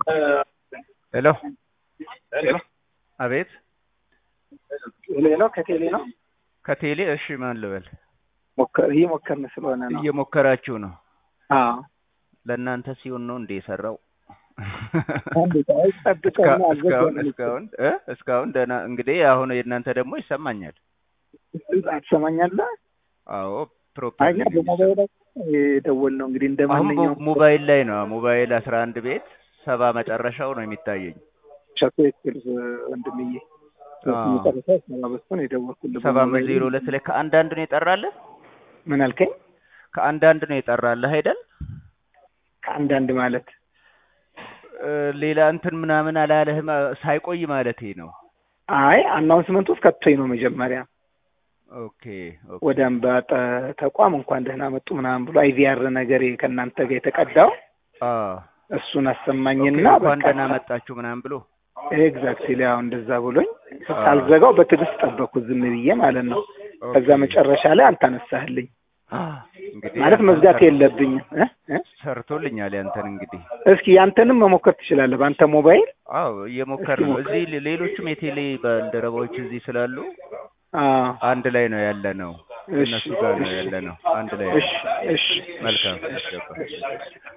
ሄሎ ሄሎ አቤት ቴሌ ነው ከቴሌ ነው ከቴሌ እሺ ማን ልበል እየሞከርን ስለሆነ ነው እየሞከራችሁ ነው አዎ ለእናንተ ሲሆን ነው እንዴ የሰራው እስካሁን ደህና እንግዲህ አሁን የእናንተ ደግሞ ይሰማኛል ትሰማኛለህ አዎ ፕሮፐርሊ ደወል ነው እንግዲህ እንደማንኛውም ሞባይል ላይ ነው ሞባይል 11 ቤት 70 መጨረሻው ነው የሚታየኝ ሸኮይት ወንድምዬ መጨረሻው 70 ነው የደወልኩልህ 702 ላይ ከአንዳንድ ነው የጠራልህ ምን አልከኝ ከአንዳንድ ነው የጠራልህ አይደል ከአንዳንድ ማለት ሌላ እንትን ምናምን አላለህም ሳይቆይ ማለቴ ነው አይ አናውንስመንት ውስጥ ከተይ ነው መጀመሪያ ኦኬ ወደ አንባ ተቋም እንኳን ደህና መጡ ምናምን ብሎ አይቪአር ነገር ከናንተ ጋር የተቀዳው እሱን አሰማኝና እንኳን ደህና መጣችሁ ምናምን ብሎ ኤግዛክትሊ አሁን እንደዛ ብሎኝ ሳልዘጋው በትዕግስት ጠበቅኩ ዝም ብዬ ማለት ነው ከዛ መጨረሻ ላይ አንታነሳህልኝ እንግዲህ ማለት መዝጋት የለብኝም ሰርቶልኛል ያንተን እንግዲህ እስኪ ያንተንም መሞከር ትችላለህ በአንተ ሞባይል አዎ እየሞከርን ነው እዚህ ሌሎችም የቴሌ ባልደረባዎች እዚህ ስላሉ አንድ ላይ ነው ያለነው እነሱ ጋር ነው ያለነው አንድ ላይ እሺ መልካም